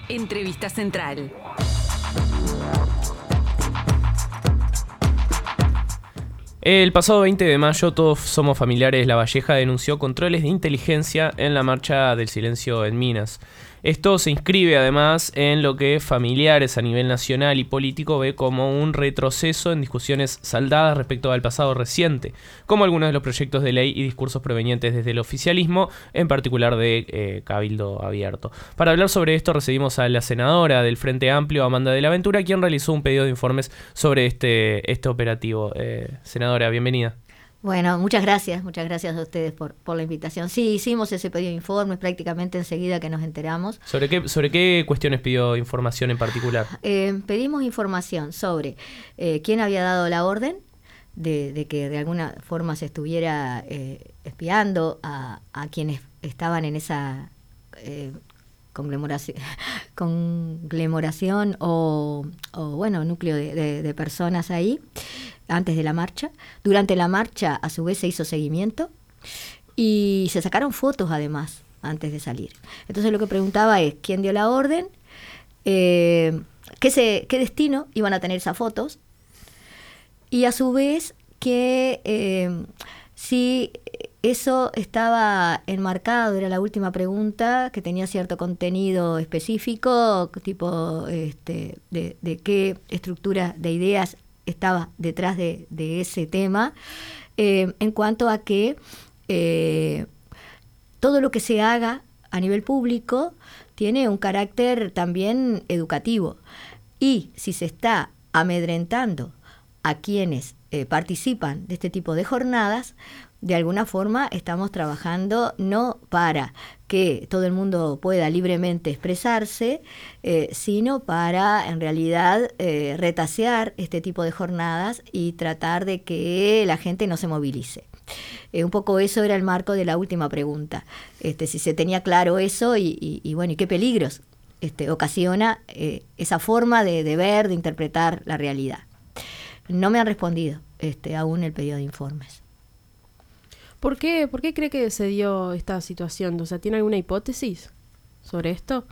Entrevista Central. El pasado 20 de mayo, Todos Somos Familiares La Valleja denunció controles de inteligencia en la marcha del silencio en Minas. Esto se inscribe además en lo que familiares a nivel nacional y político ve como un retroceso en discusiones saldadas respecto al pasado reciente, como algunos de los proyectos de ley y discursos provenientes desde el oficialismo, en particular de Cabildo Abierto. Para hablar sobre esto recibimos a la senadora del Frente Amplio, Amanda de la Ventura, quien realizó un pedido de informes sobre este operativo. Senadora, bienvenida. Bueno, muchas gracias a ustedes por la invitación. Sí, hicimos ese pedido de informes prácticamente enseguida que nos enteramos. ¿Sobre qué cuestiones pidió información en particular? Pedimos información sobre quién había dado la orden de que de alguna forma se estuviera espiando a quienes estaban en esa conglomeración o núcleo de personas ahí antes de la marcha. Durante la marcha, a su vez, se hizo seguimiento y se sacaron fotos, además, antes de salir. Entonces, lo que preguntaba es quién dio la orden, qué destino iban a tener esas fotos y, a su vez, que si eso estaba enmarcado, era la última pregunta, que tenía cierto contenido específico, tipo de qué estructura de ideas estaba detrás de ese tema, en cuanto a que todo lo que se haga a nivel público tiene un carácter también educativo. Y si se está amedrentando a quienes participan de este tipo de jornadas, de alguna forma estamos trabajando no para que todo el mundo pueda libremente expresarse, sino para, en realidad, retasear este tipo de jornadas y tratar de que la gente no se movilice. Un poco eso era el marco de la última pregunta. Si se tenía claro eso y qué peligros ocasiona esa forma de ver, de interpretar la realidad. No me han respondido aún el pedido de informes. ¿Por qué cree que se dio esta situación? O sea, ¿tiene alguna hipótesis sobre esto?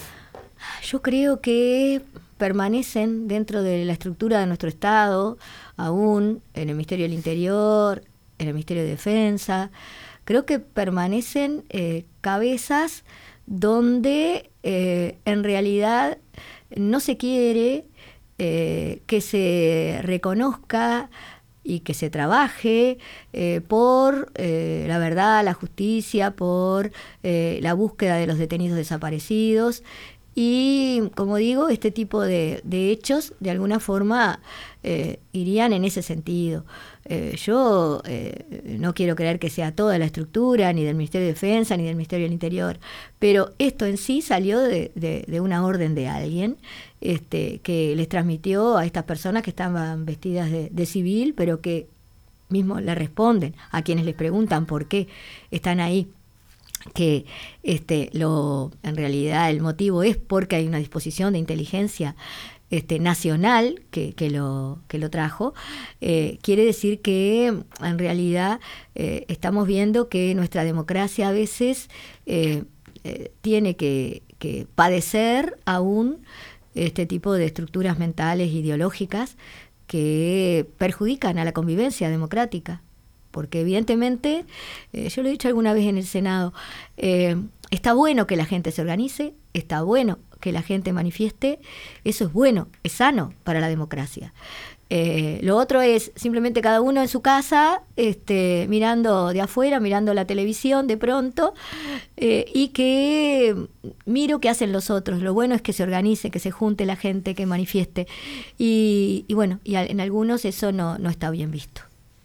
Yo creo que permanecen dentro de la estructura de nuestro Estado, aún en el Ministerio del Interior, en el Ministerio de Defensa. Creo que permanecen cabezas donde en realidad no se quiere que se reconozca y que se trabaje por la verdad, la justicia, por la búsqueda de los detenidos desaparecidos. Y, como digo, este tipo de hechos, de alguna forma, irían en ese sentido. Yo no quiero creer que sea toda la estructura, ni del Ministerio de Defensa, ni del Ministerio del Interior, pero esto en sí salió de una orden de alguien que les transmitió a estas personas que estaban vestidas de civil, pero que mismo le responden a quienes les preguntan por qué están ahí, que en realidad el motivo es porque hay una disposición de inteligencia nacional que lo trajo. Quiere decir que en realidad estamos viendo que nuestra democracia a veces tiene que padecer aún este tipo de estructuras mentales, ideológicas, que perjudican a la convivencia democrática. Porque evidentemente, yo lo he dicho alguna vez en el Senado, está bueno que la gente se organice, está bueno que la gente manifieste, eso es bueno, es sano para la democracia. Lo otro es simplemente cada uno en su casa, mirando de afuera, mirando la televisión de pronto, y que miro qué hacen los otros. Lo bueno es que se organice, que se junte la gente, que manifieste. Y en algunos eso no está bien visto.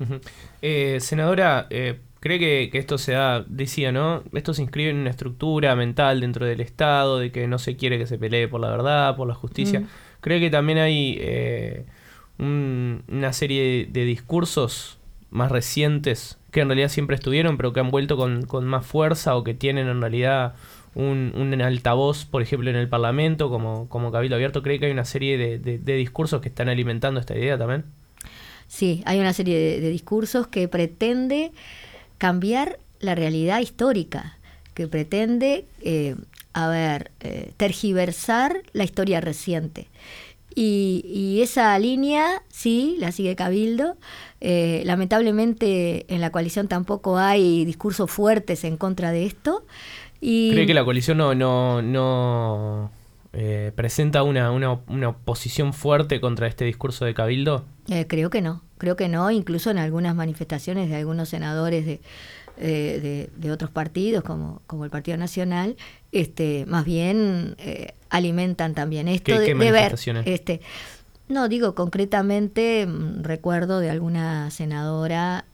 Senadora, cree que esto se da, decía, ¿no? Esto se inscribe en una estructura mental dentro del Estado, de que no se quiere que se pelee por la verdad, por la justicia. ¿Cree que también hay una serie de discursos más recientes que en realidad siempre estuvieron, pero que han vuelto con más fuerza o que tienen en realidad un altavoz, por ejemplo, en el Parlamento, como Cabildo Abierto? ¿Cree que hay una serie de discursos que están alimentando esta idea también? Sí, hay una serie de discursos que pretende cambiar la realidad histórica, que pretende tergiversar la historia reciente. Y esa línea, sí, la sigue Cabildo. Lamentablemente en la coalición tampoco hay discursos fuertes en contra de esto. ¿Cree que la coalición no presenta una oposición fuerte contra este discurso de Cabildo? Creo que no, incluso en algunas manifestaciones de algunos senadores de otros partidos, como el Partido Nacional, más bien alimentan también esto ¿Qué de manifestaciones? ver. No, digo concretamente, recuerdo de alguna senadora,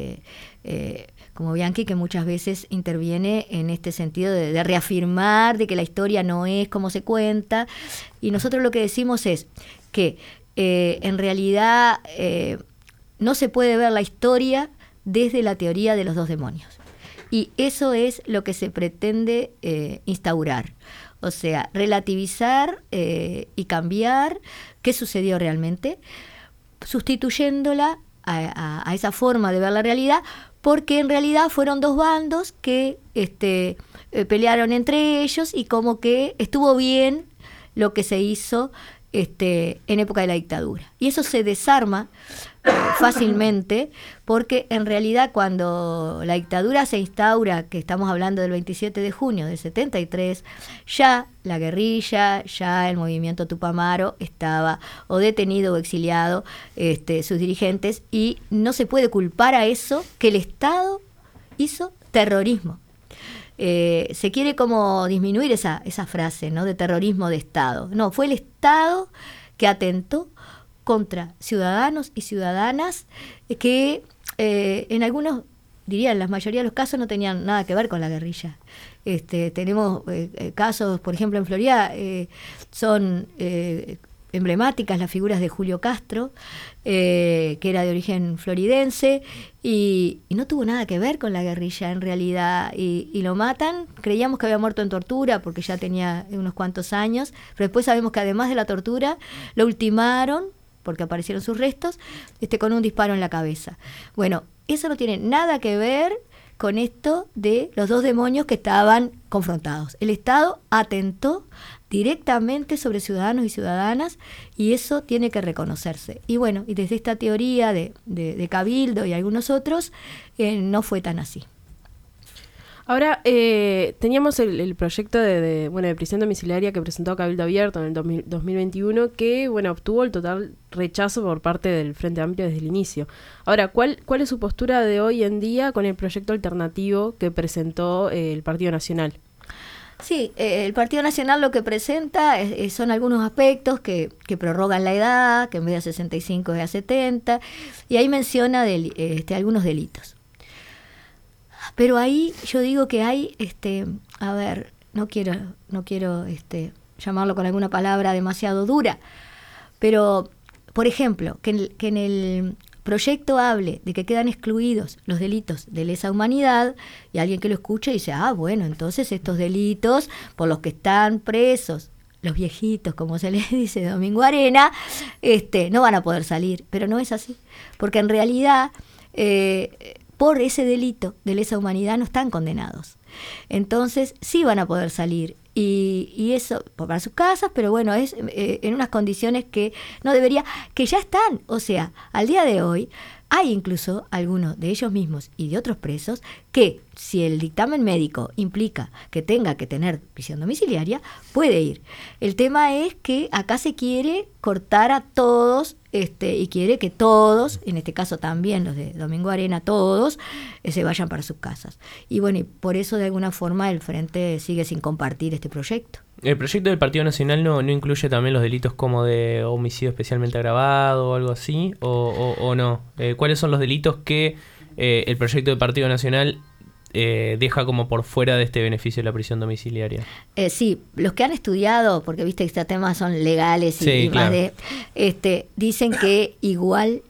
como Bianchi, que muchas veces interviene en este sentido de reafirmar de que la historia no es como se cuenta, y nosotros lo que decimos es que en realidad no se puede ver la historia desde la teoría de los dos demonios, y eso es lo que se pretende instaurar. O sea, relativizar y cambiar qué sucedió realmente, sustituyéndola a esa forma de ver la realidad, porque en realidad fueron dos bandos que pelearon entre ellos, y como que estuvo bien lo que se hizo en época de la dictadura. Y eso se desarma fácilmente, porque en realidad cuando la dictadura se instaura, que estamos hablando del 27 de junio del 73, ya la guerrilla, ya el movimiento Tupamaro estaba o detenido o exiliado, sus dirigentes, y no se puede culpar a eso que el Estado hizo terrorismo. Se quiere como disminuir esa frase, ¿no?, de terrorismo de Estado. No, fue el Estado que atentó contra ciudadanos y ciudadanas que en algunos, diría en la mayoría de los casos, no tenían nada que ver con la guerrilla. Tenemos casos, por ejemplo, en Florida, son emblemáticas las figuras de Julio Castro, que era de origen floridense, y no tuvo nada que ver con la guerrilla en realidad, y lo matan. Creíamos que había muerto en tortura porque ya tenía unos cuantos años, pero después sabemos que además de la tortura lo ultimaron, porque aparecieron sus restos, con un disparo en la cabeza. Bueno, eso no tiene nada que ver con esto de los dos demonios que estaban confrontados. El Estado atentó directamente sobre ciudadanos y ciudadanas, y eso tiene que reconocerse. Y bueno, y desde esta teoría de Cabildo y algunos otros, no fue tan así. Ahora, teníamos el proyecto de prisión domiciliaria que presentó Cabildo Abierto en el 2021, que obtuvo el total rechazo por parte del Frente Amplio desde el inicio. Ahora, ¿cuál es su postura de hoy en día con el proyecto alternativo que presentó el Partido Nacional? Sí, el Partido Nacional lo que presenta son algunos aspectos que prorrogan la edad, que en vez de 65 es a 70, y ahí menciona algunos delitos. Pero ahí yo digo que hay, no quiero llamarlo con alguna palabra demasiado dura, pero, por ejemplo, que en el proyecto hable de que quedan excluidos los delitos de lesa humanidad, y alguien que lo escuche dice, bueno, entonces estos delitos por los que están presos los viejitos, como se les dice, Domingo Arena, no van a poder salir. Pero no es así, porque en realidad por ese delito de lesa humanidad no están condenados. Entonces sí van a poder salir, y eso para sus casas, pero bueno, es en unas condiciones que no debería, que ya están. O sea, al día de hoy hay incluso algunos de ellos mismos y de otros presos que, si el dictamen médico implica que tenga que tener prisión domiciliaria, puede ir. El tema es que acá se quiere cortar a todos, y quiere que todos, en este caso también los de Domingo Arena, todos se vayan para sus casas. Y bueno, y por eso de alguna forma el Frente sigue sin compartir este proyecto. ¿El proyecto del Partido Nacional no incluye también los delitos como de homicidio especialmente agravado o algo así? ¿O no? ¿Cuáles son los delitos que el proyecto del Partido Nacional deja como por fuera de este beneficio de la prisión domiciliaria? Sí, los que han estudiado, porque viste que estos temas son legales y, sí, más claro, dicen que igual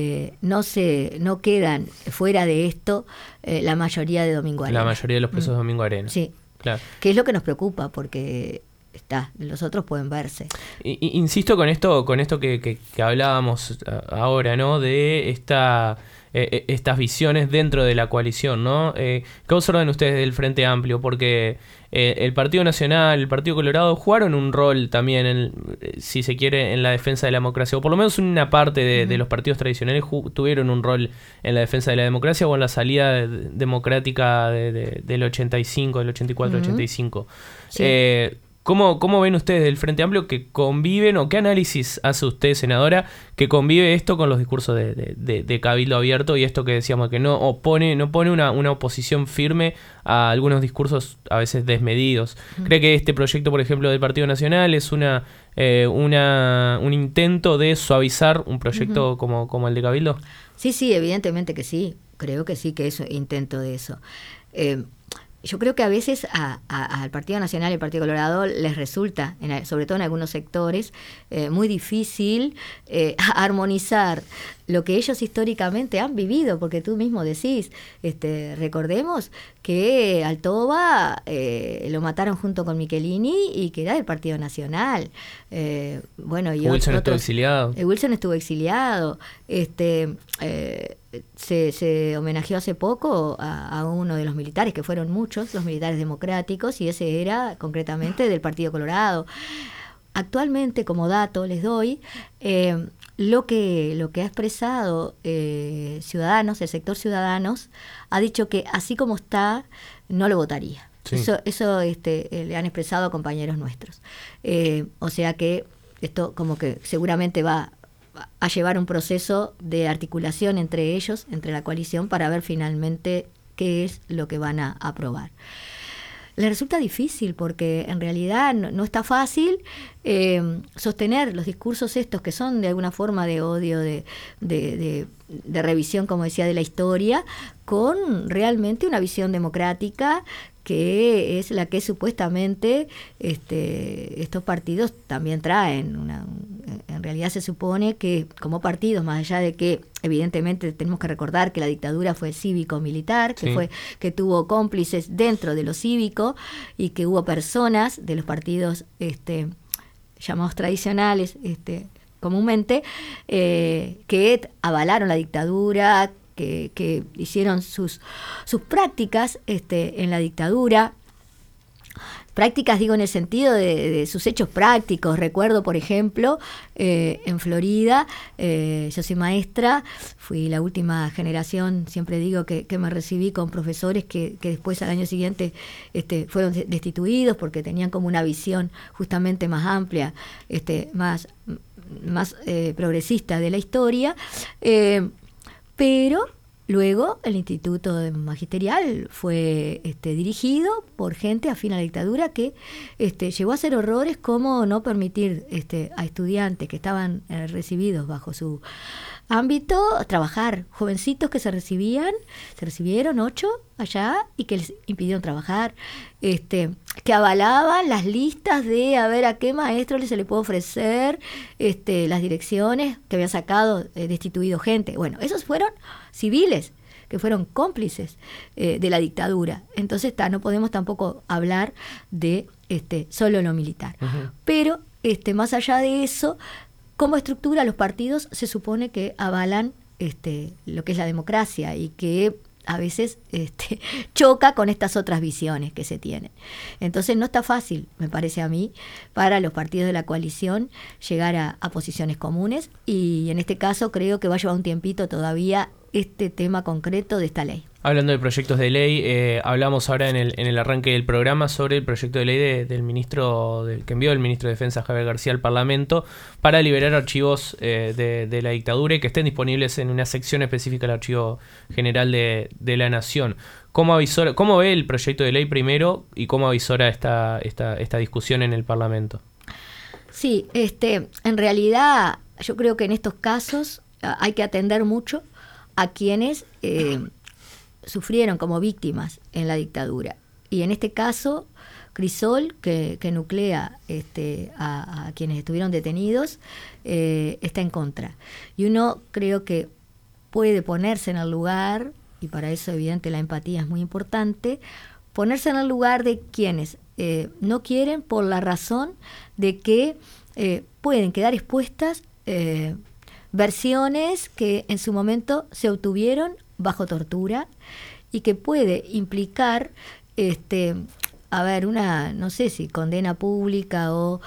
no quedan fuera de esto la mayoría de Domingo Arena. La mayoría de los presos de Domingo Arena. Sí. Claro. Que es lo que nos preocupa, porque los otros pueden verse. Insisto con esto que hablábamos ahora, ¿no? De esta estas visiones dentro de la coalición, ¿no? ¿Qué observan ustedes del Frente Amplio? Porque el Partido Nacional, el Partido Colorado jugaron un rol también, si se quiere, en la defensa de la democracia, o por lo menos una parte de los partidos tradicionales tuvieron un rol en la defensa de la democracia o en la salida democrática del 85, del 84, 85. Sí. ¿Cómo ven ustedes del Frente Amplio que conviven, o qué análisis hace usted, senadora, que convive esto con los discursos de Cabildo Abierto y esto que decíamos, que no pone una oposición firme a algunos discursos a veces desmedidos? ¿Cree que este proyecto, por ejemplo, del Partido Nacional es un intento de suavizar un proyecto como el de Cabildo? Sí, evidentemente que sí. Creo que sí que es un intento de eso. Yo creo que a veces al Partido Nacional y al Partido Colorado les resulta, sobre todo en algunos sectores, muy difícil armonizar lo que ellos históricamente han vivido, porque tú mismo decís, recordemos que al Toba lo mataron junto con Michelini y que era del Partido Nacional. Wilson estuvo exiliado. Wilson estuvo exiliado. Se homenajeó hace poco a uno de los militares, que fueron muchos, los militares democráticos, y ese era concretamente del Partido Colorado. Actualmente, como dato, les doy lo que ha expresado Ciudadanos, el sector Ciudadanos, ha dicho que así como está, no lo votaría. Sí. Eso le han expresado a compañeros nuestros. O sea que esto como que seguramente va a llevar un proceso de articulación entre ellos, entre la coalición, para ver finalmente qué es lo que van a aprobar. Les resulta difícil porque en realidad no está fácil sostener los discursos estos que son de alguna forma de odio, de revisión, como decía, de la historia, con realmente una visión democrática que es la que supuestamente estos partidos también traen. En realidad se supone que como partidos, más allá de que evidentemente tenemos que recordar que la dictadura fue cívico-militar, que tuvo cómplices dentro de lo cívico y que hubo personas de los partidos llamados tradicionales comúnmente que avalaron la dictadura, que hicieron sus prácticas en la dictadura. Prácticas, digo, en el sentido de sus hechos prácticos. Recuerdo, por ejemplo, en Florida, yo soy maestra, fui la última generación, siempre digo que me recibí con profesores que después al año siguiente fueron destituidos porque tenían como una visión justamente más amplia, más progresista de la historia, pero luego el Instituto Magisterial fue dirigido por gente afín a la dictadura que llegó a hacer horrores como no permitir a estudiantes que estaban recibidos bajo su ámbito trabajar. Jovencitos que se recibieron 8 allá y que les impidieron trabajar, que avalaban las listas de a ver a qué maestro se le puede ofrecer las direcciones que habían sacado, destituido gente. Bueno, esos fueron civiles que fueron cómplices de la dictadura. Entonces no podemos tampoco hablar de solo lo militar. Uh-huh. Pero más allá de eso, como estructura, los partidos se supone que avalan lo que es la democracia y que a veces choca con estas otras visiones que se tienen. Entonces no está fácil, me parece a mí, para los partidos de la coalición llegar a posiciones comunes, y en este caso creo que va a llevar un tiempito todavía este tema concreto de esta ley. Hablando de proyectos de ley, hablamos ahora en el arranque del programa sobre el proyecto de ley del ministro que envió el ministro de Defensa, Javier García, al Parlamento para liberar archivos de la dictadura y que estén disponibles en una sección específica del Archivo General de la Nación. ¿Cómo ve el proyecto de ley primero y cómo avisora esta discusión en el Parlamento? Sí, en realidad yo creo que en estos casos hay que atender mucho a quienes sufrieron como víctimas en la dictadura. Y en este caso, Crisol, que nuclea a quienes estuvieron detenidos, está en contra. Y uno creo que puede ponerse en el lugar, y para eso evidente la empatía es muy importante, ponerse en el lugar de quienes no quieren por la razón de que pueden quedar expuestas versiones que en su momento se obtuvieron bajo tortura y que puede implicar una, no sé si condena pública o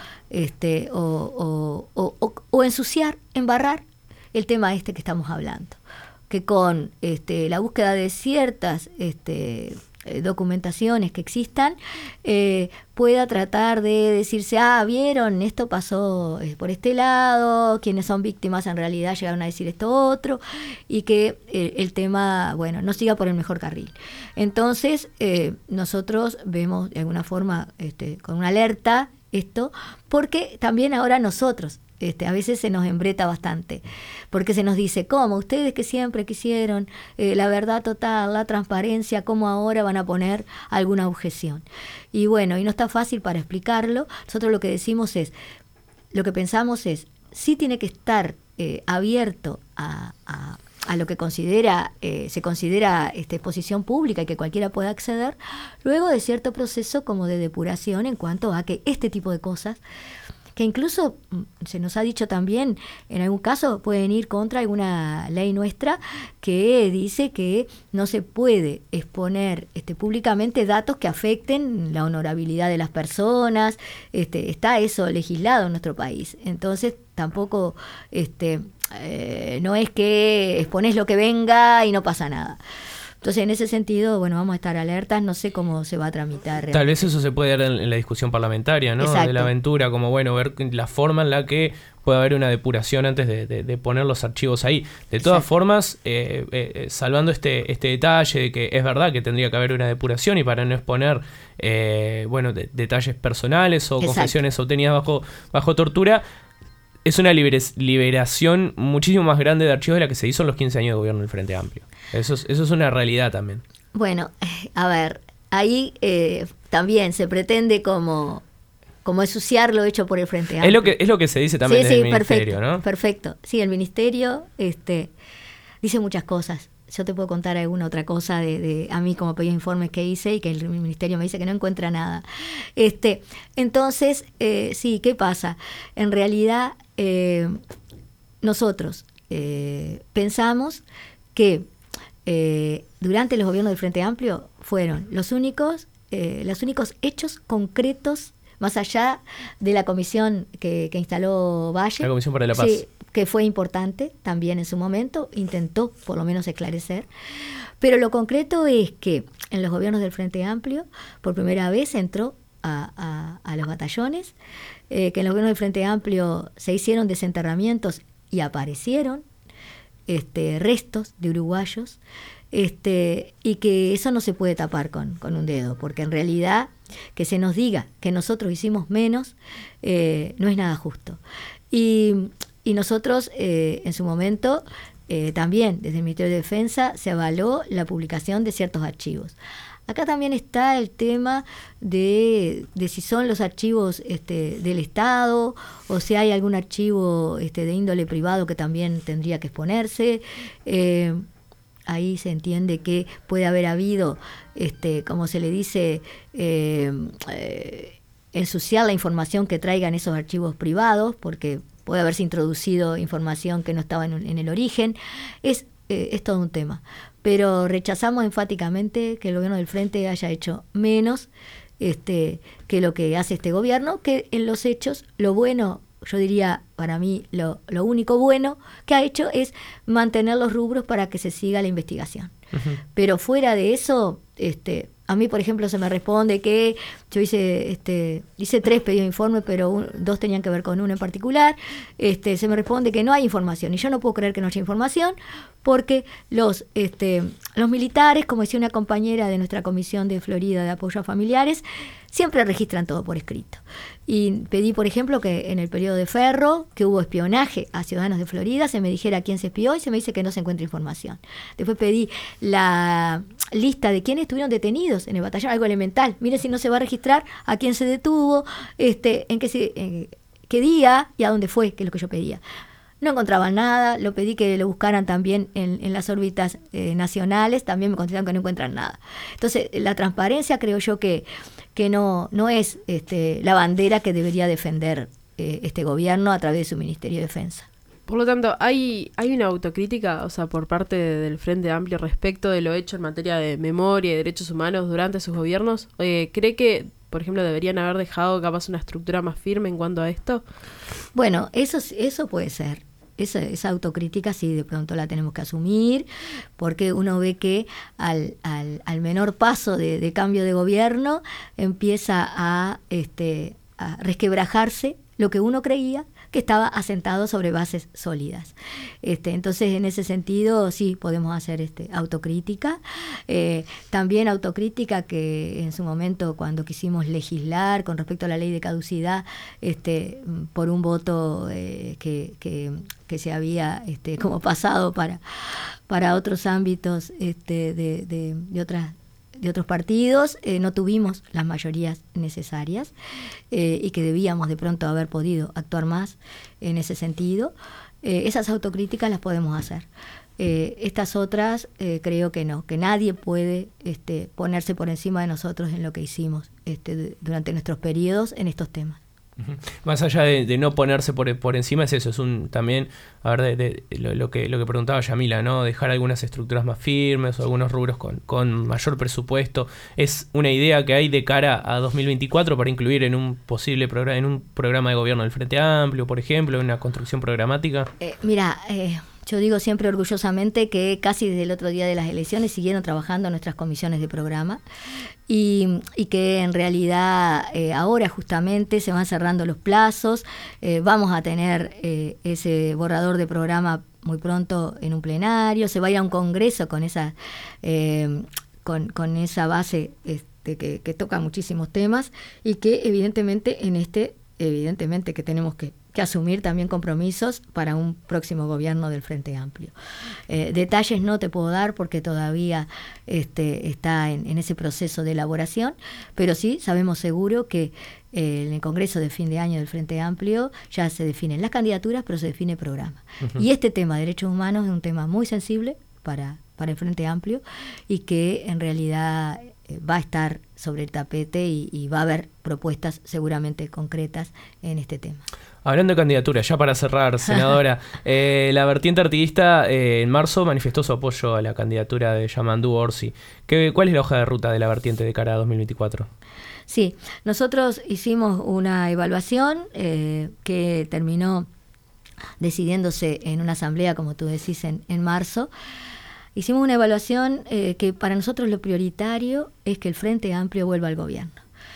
ensuciar, embarrar el tema que estamos hablando, que con la búsqueda de ciertas documentaciones que existan, pueda tratar de decirse, vieron, esto pasó por este lado, quienes son víctimas en realidad llegaron a decir esto otro, y que el tema, bueno, no siga por el mejor carril. Entonces, nosotros vemos de alguna forma con una alerta esto, porque también ahora nosotros a veces se nos embreta bastante, porque se nos dice, ¿cómo? Ustedes que siempre quisieron la verdad total, la transparencia, ¿cómo ahora van a poner alguna objeción? Y bueno, y no está fácil para explicarlo. Nosotros lo que decimos lo que pensamos es, sí tiene que estar abierto a lo que se considera exposición pública y que cualquiera pueda acceder, luego de cierto proceso como de depuración en cuanto a que este tipo de cosas, que incluso se nos ha dicho también, en algún caso pueden ir contra alguna ley nuestra que dice que no se puede exponer públicamente datos que afecten la honorabilidad de las personas. Está eso legislado en nuestro país. Entonces tampoco no es que exponés lo que venga y no pasa nada. Entonces, en ese sentido, bueno, vamos a estar alertas, no sé cómo se va a tramitar. Tal vez eso se puede dar en la discusión parlamentaria, ¿no? Exacto. De la aventura, como bueno, ver la forma en la que puede haber una depuración antes de poner los archivos ahí. De todas formas, salvando este detalle de que es verdad que tendría que haber una depuración y para no exponer detalles personales o confesiones obtenidas bajo tortura, es una liberación muchísimo más grande de archivos de la que se hizo en los 15 años de gobierno del Frente Amplio. Eso es una realidad también. Bueno, a ver, ahí también se pretende como ensuciar lo hecho por el Frente Amplio. Es lo que se dice también en el Ministerio, perfecto, ¿no? Perfecto. Sí, el Ministerio dice muchas cosas. Yo te puedo contar alguna otra cosa de a mí como pedido informes que hice y que el Ministerio me dice que no encuentra nada. Entonces, sí, ¿qué pasa? En realidad, nosotros pensamos que durante los gobiernos del Frente Amplio fueron los únicos hechos concretos, más allá de la comisión que instaló Valle. La Comisión para la Paz. Sí, que fue importante también en su momento, intentó por lo menos esclarecer. Pero lo concreto es que en los gobiernos del Frente Amplio, por primera vez entró a los batallones, que en los gobiernos del Frente Amplio se hicieron desenterramientos y aparecieron restos de uruguayos, y que eso no se puede tapar con un dedo, porque en realidad que se nos diga que nosotros hicimos menos no es nada justo. Y nosotros en su momento también desde el Ministerio de Defensa se avaló la publicación de ciertos archivos. Acá también está el tema de si son los archivos del Estado o si hay algún archivo de índole privado que también tendría que exponerse. Ahí se entiende que puede haber habido, como se le dice, ensuciar la información que traigan esos archivos privados, porque puede haberse introducido información que no estaba en el origen. Es todo un tema. Pero rechazamos enfáticamente que el gobierno del Frente haya hecho menos que lo que hace este gobierno, que en los hechos, lo bueno, yo diría, para mí, lo único bueno que ha hecho es mantener los rubros para que se siga la investigación. Uh-huh. Pero fuera de eso, a mí, por ejemplo, se me responde que yo hice 3 pedidos de informe, pero 2 tenían que ver con uno en particular. Se me responde que no hay información. Y yo no puedo creer que no haya información, porque los militares, como decía una compañera de nuestra comisión de Florida de apoyo a familiares, siempre registran todo por escrito. Y pedí, por ejemplo, que en el periodo de Ferro, que hubo espionaje a ciudadanos de Florida, se me dijera quién se espió y se me dice que no se encuentra información. Después pedí la lista de quiénes estuvieron detenidos en el batallón, algo elemental. Mire si no se va a registrar a quién se detuvo, en qué día y a dónde fue, que es lo que yo pedía. No encontraban nada, lo pedí que lo buscaran también en las órbitas nacionales, también me contestaron que no encuentran nada. Entonces, la transparencia creo yo que no es la bandera que debería defender este gobierno a través de su Ministerio de Defensa. Por lo tanto, ¿hay una autocrítica, o sea, por parte del Frente Amplio respecto de lo hecho en materia de memoria y derechos humanos durante sus gobiernos? ¿Cree que, por ejemplo, deberían haber dejado capaz una estructura más firme en cuanto a esto? Bueno, eso puede ser. Esa autocrítica sí de pronto la tenemos que asumir, porque uno ve que al menor paso de cambio de gobierno empieza a resquebrajarse lo que uno creía que estaba asentado sobre bases sólidas. Entonces, en ese sentido, sí podemos hacer autocrítica. También autocrítica que en su momento, cuando quisimos legislar con respecto a la ley de caducidad, por un voto que se había como pasado para otros ámbitos de otros partidos, no tuvimos las mayorías necesarias y que debíamos de pronto haber podido actuar más en ese sentido. Esas autocríticas las podemos hacer. Estas otras creo que no, que nadie puede ponerse por encima de nosotros en lo que hicimos durante nuestros periodos en estos temas. Más allá de no ponerse por encima, es eso, es también, a ver, de lo que preguntaba Yamila, ¿no? Dejar algunas estructuras más firmes o algunos rubros con mayor presupuesto. ¿Es una idea que hay de cara a 2024 para incluir en un posible en un programa de gobierno del Frente Amplio, por ejemplo, en una construcción programática? Yo digo siempre orgullosamente que casi desde el otro día de las elecciones siguieron trabajando nuestras comisiones de programa y que en realidad ahora justamente se van cerrando los plazos, vamos a tener ese borrador de programa muy pronto en un plenario, se va a ir a un congreso con esa base que toca muchísimos temas y que evidentemente evidentemente que tenemos que asumir también compromisos para un próximo gobierno del Frente Amplio. Detalles no te puedo dar porque todavía está en ese proceso de elaboración, pero sí sabemos seguro que en el Congreso de fin de año del Frente Amplio ya se definen las candidaturas, pero se define programa. Uh-huh. Y este tema de derechos humanos es un tema muy sensible para el Frente Amplio y que en realidad va a estar sobre el tapete y va a haber propuestas seguramente concretas en este tema. Hablando de candidaturas, ya para cerrar, senadora, la vertiente artiguista en marzo manifestó su apoyo a la candidatura de Yamandú Orsi. ¿Cuál es la hoja de ruta de la vertiente de cara a 2024? Sí, nosotros hicimos una evaluación que terminó decidiéndose en una asamblea, como tú decís, en marzo. Hicimos una evaluación que para nosotros lo prioritario es que el Frente Amplio vuelva al gobierno.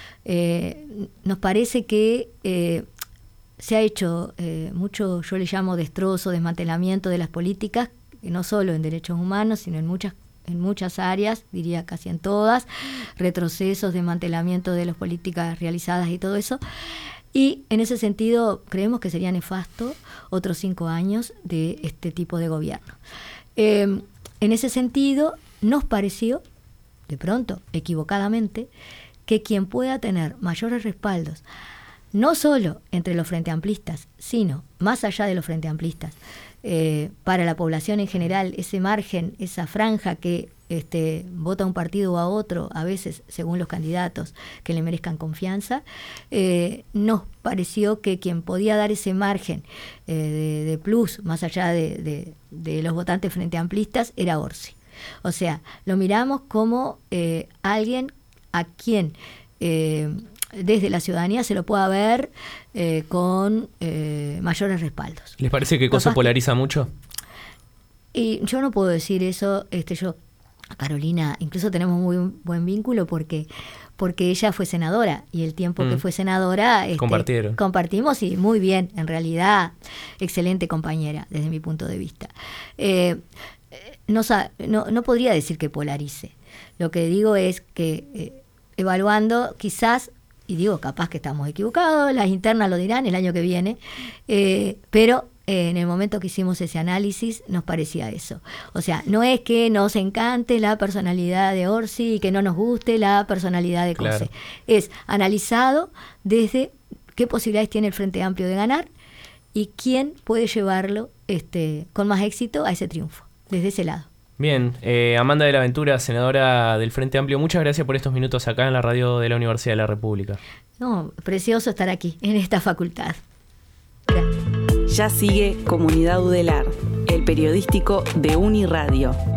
Nos parece que se ha hecho mucho, yo le llamo destrozo, desmantelamiento de las políticas, no solo en derechos humanos, sino en muchas áreas, diría casi en todas, retrocesos, desmantelamiento de las políticas realizadas y todo eso. Y en ese sentido creemos que sería nefasto otros 5 años de este tipo de gobierno. En ese sentido, nos pareció, de pronto, equivocadamente, que quien pueda tener mayores respaldos, no solo entre los frente amplistas, sino más allá de los frente amplistas, para la población en general, ese margen, esa franja que vota a un partido o a otro, a veces según los candidatos que le merezcan confianza, nos pareció que quien podía dar ese margen de plus, más allá de los votantes frente amplistas, era Orsi. O sea, lo miramos como alguien a quien desde la ciudadanía se lo pueda ver con mayores respaldos. ¿Les parece que cosa polariza mucho? Y yo no puedo decir eso. Yo a Carolina incluso tenemos muy buen vínculo porque ella fue senadora y el tiempo que fue senadora compartimos y muy bien, en realidad excelente compañera desde mi punto de vista. No podría decir que polarice. Lo que digo es que evaluando quizás, y digo capaz que estamos equivocados, las internas lo dirán el año que viene, pero en el momento que hicimos ese análisis nos parecía eso. O sea, no es que nos encante la personalidad de Orsi y que no nos guste la personalidad de Cose. Claro. Es analizado desde qué posibilidades tiene el Frente Amplio de ganar y quién puede llevarlo con más éxito a ese triunfo, desde ese lado. Bien, Amanda de la Ventura, senadora del Frente Amplio, muchas gracias por estos minutos acá en la radio de la Universidad de la República. No, precioso estar aquí, en esta facultad. Gracias. Ya sigue Comunidad Udelar, el periodístico de Uniradio.